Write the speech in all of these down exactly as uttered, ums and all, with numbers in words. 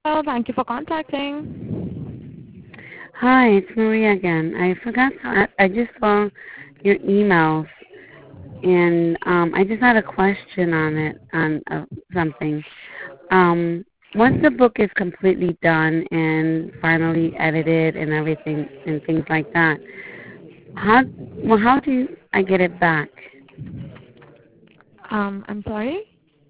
Hello, thank you for contacting. Hi, it's Maria again. I forgot. To, I, I just saw your emails, and um, I just had a question on it on uh, something. Um, Once the book is completely done and finally edited and everything and things like that, how well how do you, I get it back? Um, I'm sorry?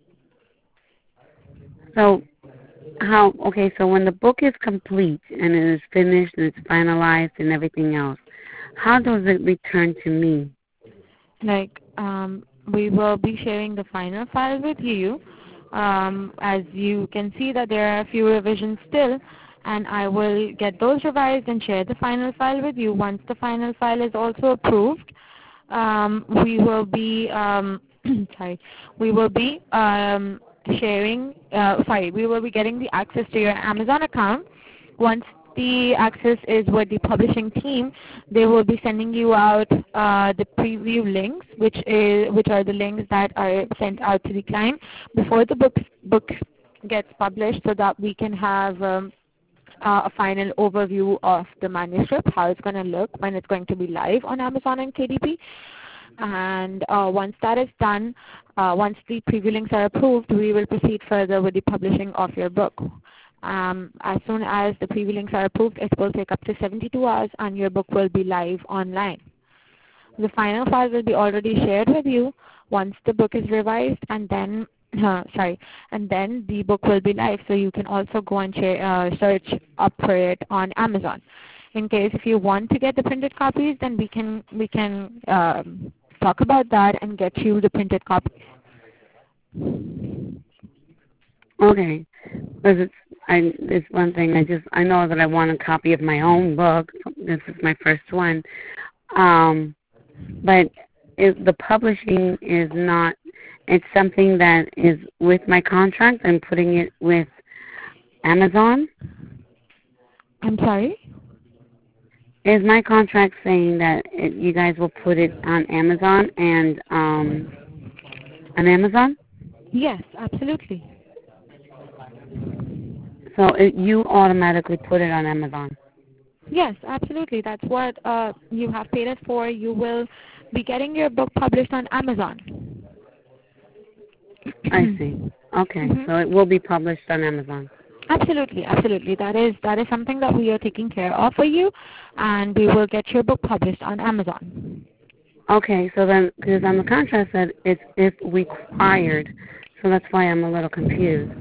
So how? Okay, so when the book is complete and it is finished and it's finalized and everything else, how does it return to me? Like, um, we will be sharing the final file with you. Um, as you can see that there are a few revisions still, and I will get those revised and share the final file with you. Once the final file is also approved, um, we will be, um, sorry, we will be um, sharing, uh, sorry, we will be getting the access to your Amazon account. Once the access is with the publishing team, they will be sending you out uh, the preview links, which is which are the links that are sent out to the client before the book book gets published, so that we can have um, uh, a final overview of the manuscript, how it's going to look when it's going to be live on Amazon and K D P. And uh, once that is done, uh, once the preview links are approved, we will proceed further with the publishing of your book. Um, as soon as the preview links are approved, it will take up to seventy-two hours and your book will be live online. The final file will be already shared with you once the book is revised, and then uh, sorry, and then the book will be live. So you can also go and share, uh, search up for it on Amazon. In case if you want to get the printed copies, then we can we can um, talk about that and get you the printed copies. Okay, because it's I it's one thing I just I know that I want a copy of my own book. This is my first one, um, but it, the publishing is not. It's something that is with my contract. I'm putting it with Amazon. I'm sorry. Is my contract saying that it, you guys will put it on Amazon and um, on Amazon? Yes, absolutely. So it, you automatically put it on Amazon. Yes, absolutely. That's what uh, you have paid us for. You will be getting your book published on Amazon. I see. Okay, hmm so it will be published on Amazon. Absolutely, absolutely. That is that is something that we are taking care of for you, and we will get your book published on Amazon. Okay, so then, because on the contract said it's if required, so that's why I'm a little confused.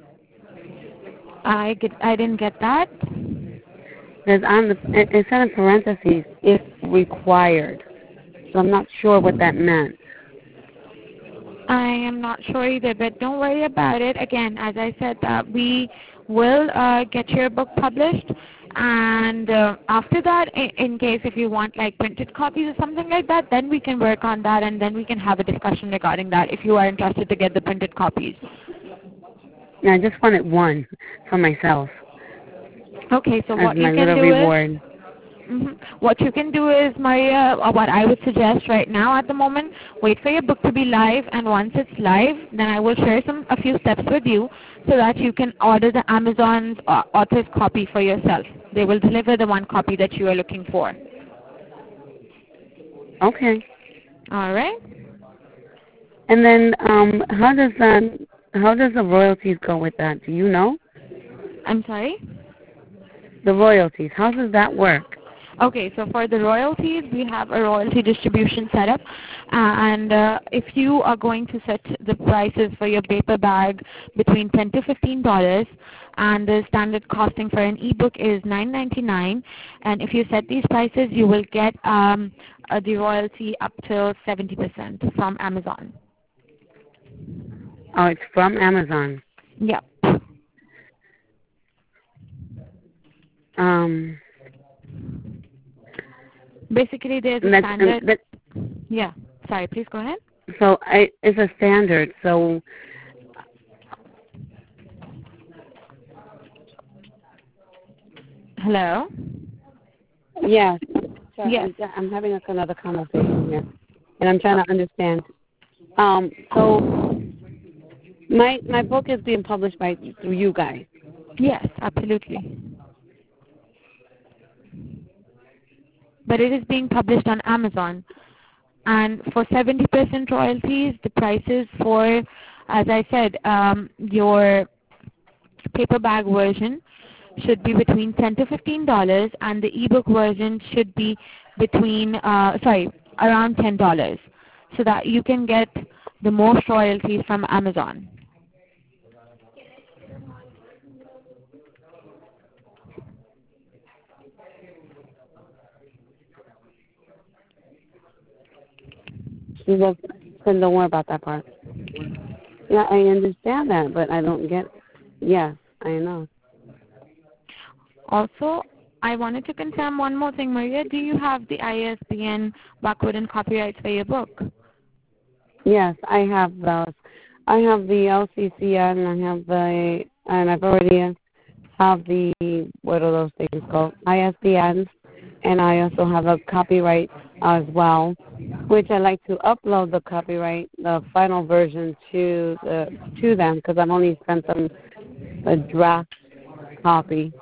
I get I didn't get that. Because on the it, it said in parentheses if required, so I'm not sure what that meant. I am not sure either, but don't worry about it. Again, as I said, that we will uh, get your book published, and uh, after that, in, in case if you want like printed copies or something like that, then we can work on that, and then we can have a discussion regarding that if you are interested to get the printed copies. And I just wanted one for myself Okay, so as what you my can little do is, reward. mhm, what you can do is, Maria, uh, what I would suggest right now at the moment, wait for your book to be live, and once it's live, then I will share some a few steps with you so that you can order the Amazon's uh, author's copy for yourself. They will deliver the one copy that you are looking for. Okay. All right? And then um, how does that? How does the royalties go with that? Do you know I'm sorry? the royalties? How does that work? Okay, so for the royalties, we have a royalty distribution setup, uh, and uh, if you are going to set the prices for your paper bag between ten to fifteen dollars, and the standard costing for an ebook is nine ninety-nine, and if you set these prices, you will get um, uh, the royalty up to seventy percent from Amazon. Oh, it's from Amazon. Yep. Um, Basically, there's a and that's and standard. that. Yeah. Sorry, please go ahead. So I, it's a standard. So Hello. yeah. So Yes. I'm, I'm having like another conversation here, and I'm trying to understand. Um, so my my book is being published by through you guys. Yes, absolutely. But it is being published on Amazon. And for seventy percent royalties, the prices for, as I said, um, your paperback version should be between ten to fifteen dollars, and the ebook version should be between, uh, sorry, around ten dollars, so that you can get the most royalties from Amazon. She was, said don't worry about that part. Yeah, I understand that, but I don't get. Yes, I know. Also, I wanted to confirm one more thing, Maria. Do you have the I S B N barcode and copyrights for your book? Yes, I have those. I have the L C C N, I have the, and I've already have the, what are those things called? I S B Ns, and I also have a copyright as well, which I like to upload the copyright, the final version to the to them because I've only sent them a draft copy,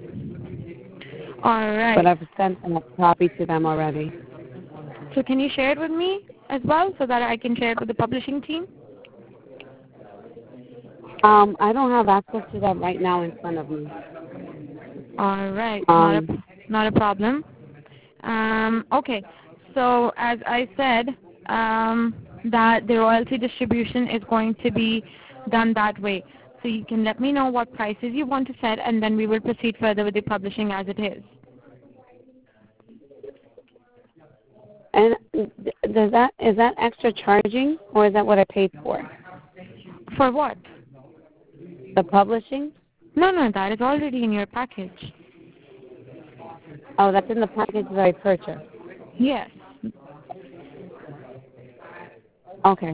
All but right. I've sent them a copy to them already. So can you share it with me as well so that I can share it with the publishing team? Um, I don't have access to that right now in front of me. All right. Not Um, a not a problem. Um, okay. So as I said, um, that the royalty distribution is going to be done that way. So you can let me know what prices you want to set, and then we will proceed further with the publishing as it is. and does that is that extra charging, or is that what I paid for? For what? The publishing? No, no, that is already in your package. Oh, that's in the package that I purchased. Yes. Okay.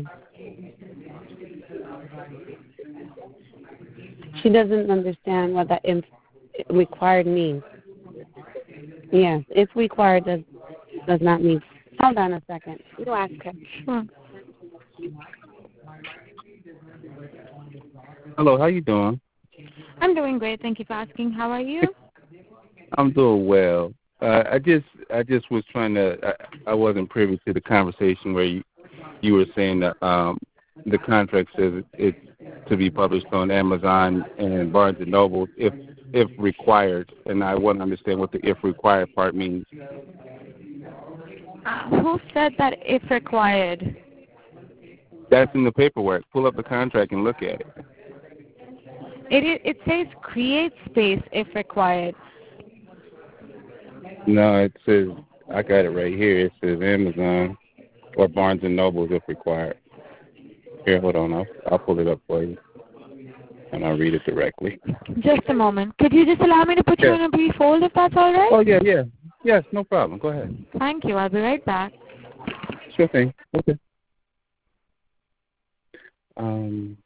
She doesn't understand what that inf- required means. Yes, if required does does not mean. Hold on a second. You ask her. Sure. Hello, how you doing? I'm doing great. Thank you for asking. How are you? I'm doing well. Uh, I just I just was trying to I, I wasn't privy to the conversation where you you were saying that um, the contract says it's to be published on Amazon and Barnes and Noble if if required, and I want to understand what the if required part means. Uh, who said that if required? That's in the paperwork. Pull up the contract and look at it. It is, it says create space if required. No, it says I got it right here. It says Amazon or Barnes and Noble if required. Here, hold on. I'll, I'll pull it up for you, and I'll read it directly. Just a moment. Could you just allow me to put you Yeah. on a brief hold if that's all right? Oh, yeah, yeah. Yes, no problem. Go ahead. Thank you. I'll be right back. Sure thing. Okay. Um,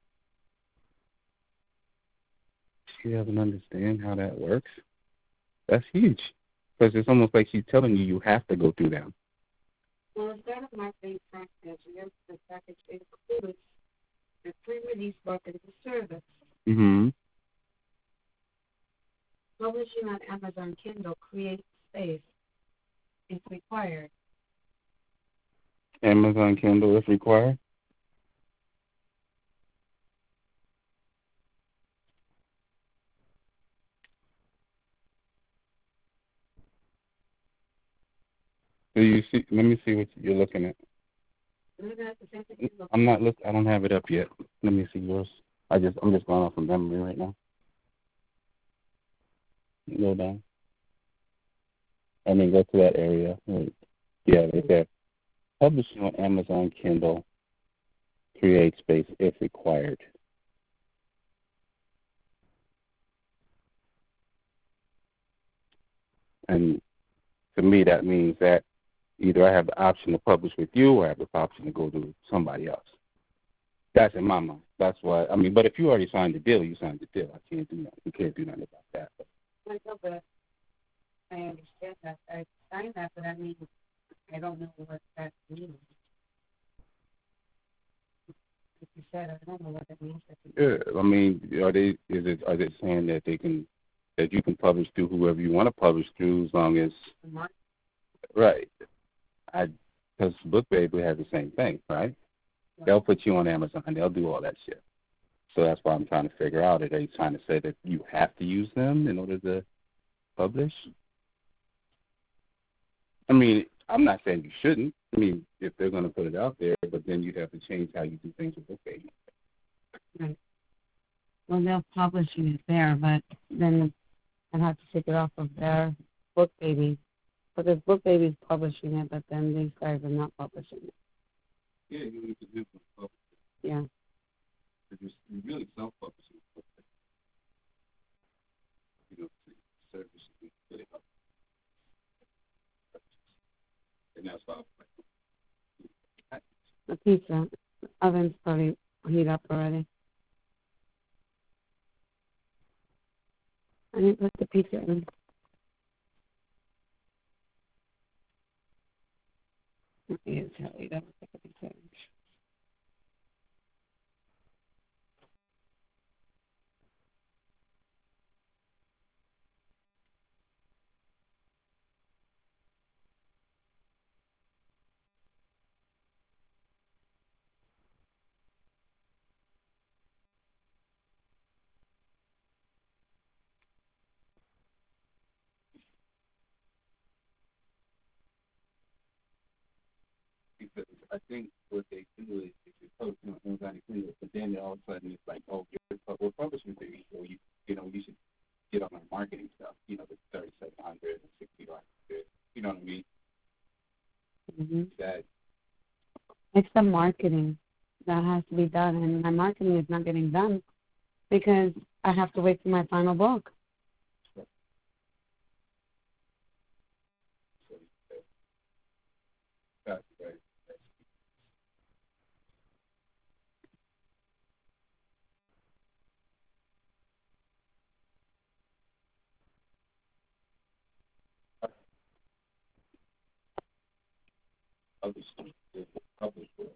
she doesn't understand how that works. That's huge. Because it's almost like she's telling you you have to go through them. Well, instead of marketing package, the package includes the pre-release marketing service. Mm-hmm. Publishing on Amazon Kindle creates space if required. Amazon Kindle if required. Do you see? Let me see what you're looking at. I'm not look. I don't have it up yet. Let me see yours. I just. I'm just going off from memory right now. Go down. I mean, go to that area. Wait. Yeah, right there. Publishing on Amazon Kindle. Create space if required. And to me, that means that either I have the option to publish with you or I have the option to go to somebody else. That's in my mind. That's why, I mean, but if you already signed the deal, you signed the deal. I can't do nothing. You can't do nothing about that. But. I know, but I understand that. I signed that, but I mean, I don't know what that means. Like you said, I don't know what that means. Yeah, I mean, are they is it are they saying that they can that you can publish through whoever you want to publish through as long as right? I because BookBaby has the same thing, right? They'll put you on Amazon. They'll do all that shit. So that's why I'm trying to figure out. Are they trying to say that you have to use them in order to publish? I mean, I'm not saying you shouldn't. I mean, if they're going to put it out there, but then you'd have to change how you do things with BookBaby. Right. Well, they're publishing it there, but then I'd have to take it off of their BookBaby. Because BookBaby's publishing it, but then these guys are not publishing it. Yeah, you need to do some Yeah. You're really self-publishing. You know, service you put it up. And that's why The pizza oven's probably heat up already. I didn't put the pizza in. You tell you that was the pizza. because I think what they do is if you post on Amazon and it, but then all of a sudden it's like, oh, you're, we're publishing for you, so you, you know, you should get on our marketing stuff, you know, the thirty-seven hundred and sixty dollars, you know what I mean? Mm-hmm. That it's the marketing that has to be done, and my marketing is not getting done because I have to wait for my final book. that's right. Published, published book.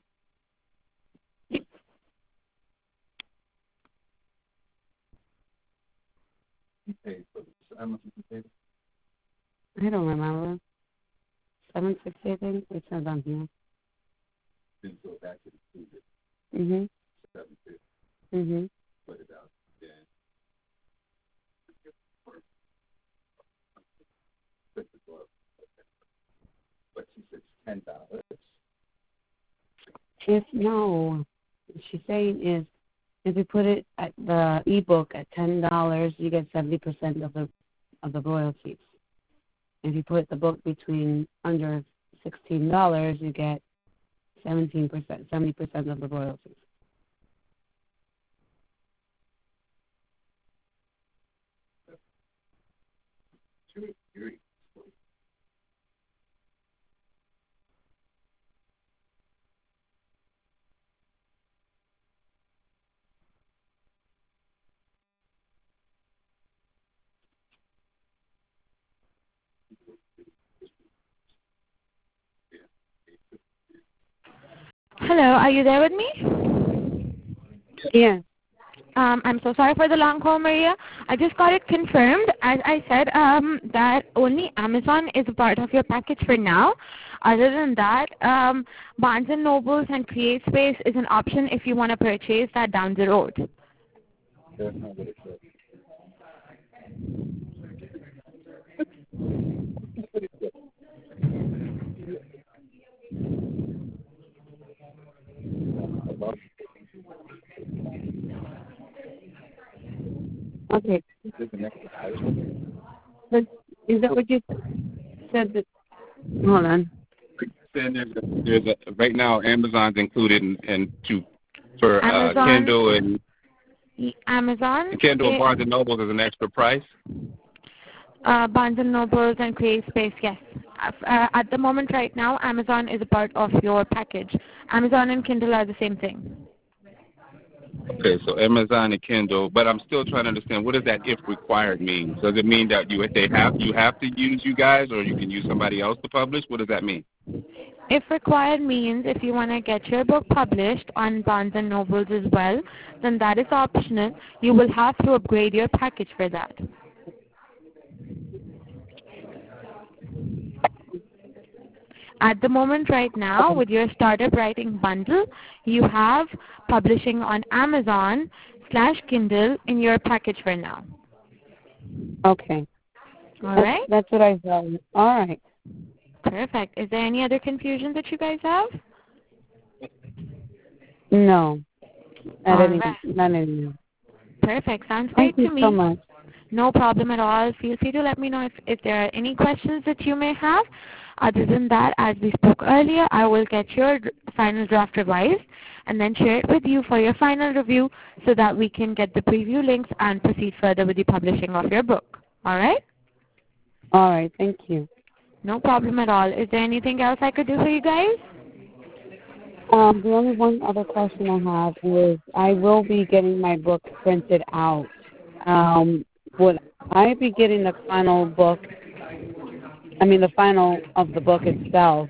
You paid for this. How much did you pay? I don't remember. seven sixty, I think. It says on here. Then go back to the student. Mm-hmm. seven fifty. Mm-hmm. Put it out. Then put the book. But she says ten dollars. If no, what she's saying is, if you put it at the ebook at ten dollars, you get seventy percent of the of the royalties. If you put the book between under sixteen dollars, you get seventeen percent, seventy percent of the royalties. Hello, are you there with me? Yeah. Um, I'm so sorry for the long call, Maria. I just got it confirmed. As I said, um, that only Amazon is a part of your package for now. Other than that, um, Barnes and Nobles and CreateSpace is an option if you want to purchase that down the road. That's not what it says. Okay. But is that what you said? That, hold on. Then there's a, there's a, right now Amazon's included in, in to for Amazon, uh, Kindle and Amazon, Kindle and it, Barnes and Noble is an extra price. uh, Barnes and Nobles and CreateSpace, yes. Uh, at the moment, right now, Amazon is a part of your package. Amazon and Kindle are the same thing. Okay, so Amazon and Kindle, but I'm still trying to understand what does that if required mean? Does it mean that you they have you have to use you guys, or you can use somebody else to publish? What does that mean? If required means if you want to get your book published on Barnes and Nobles as well, then that is optional. You will have to upgrade your package for that. At the moment right now, with your startup writing bundle, you have publishing on Amazon slash Kindle in your package for now. Okay. All that's, right? That's what I thought. All right. Perfect. Is there any other confusion that you guys have? No. Not All any. right. Not any. Perfect. Sounds Thank great you to me. so much. No problem at all. Feel free to let me know if, if there are any questions that you may have. Other than that, as we spoke earlier, I will get your d- final draft revised and then share it with you for your final review so that we can get the preview links and proceed further with the publishing of your book. All right? All right. Thank you. No problem at all. Is there anything else I could do for you guys? Um, the only one other question I have is I will be getting my book printed out. Um, would I be getting the final book? I mean, the final of the book itself,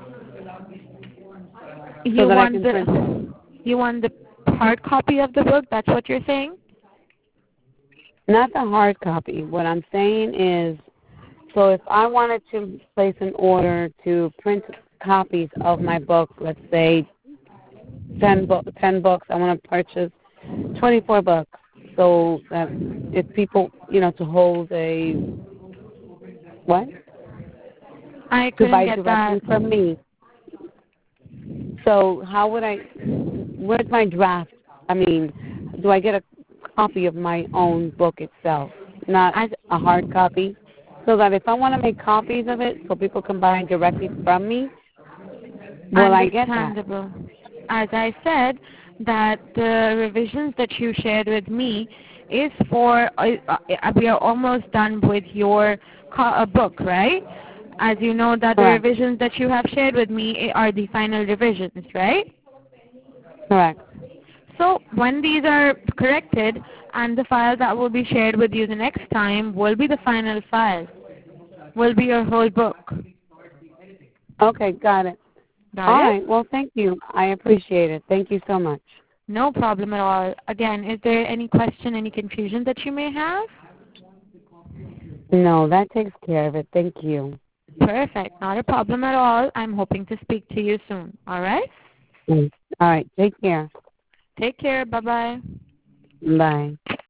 You so that I want can the print it. you want the hard copy of the book? That's what you're saying? Not the hard copy. What I'm saying is, so if I wanted to place an order to print copies of my book, let's say ten, bo- ten books, I want to purchase twenty-four books. So that if people, you know, to hold a, what? I To couldn't buy get directly that. from me. So how would I, where's my draft? I mean, do I get a copy of my own book itself, not As a hard copy? So that if I want to make copies of it so people can buy directly from me, will I get that? understandable. As I said, that the revisions that you shared with me is for, uh, uh, we are almost done with your co- uh, book, right? As you know that the Correct. revisions that you have shared with me are the final revisions, right? Correct. So when these are corrected and the file that will be shared with you the next time will be the final file, will be your whole book. Okay, got it. Got All it? right. Well, thank you. I appreciate it. Thank you so much. No problem at all. Again, is there any question, any confusion that you may have? No, that takes care of it. Thank you. Perfect. Not a problem at all. I'm hoping to speak to you soon. All right? Mm. All right. Take care. Take care. Bye-bye. Bye.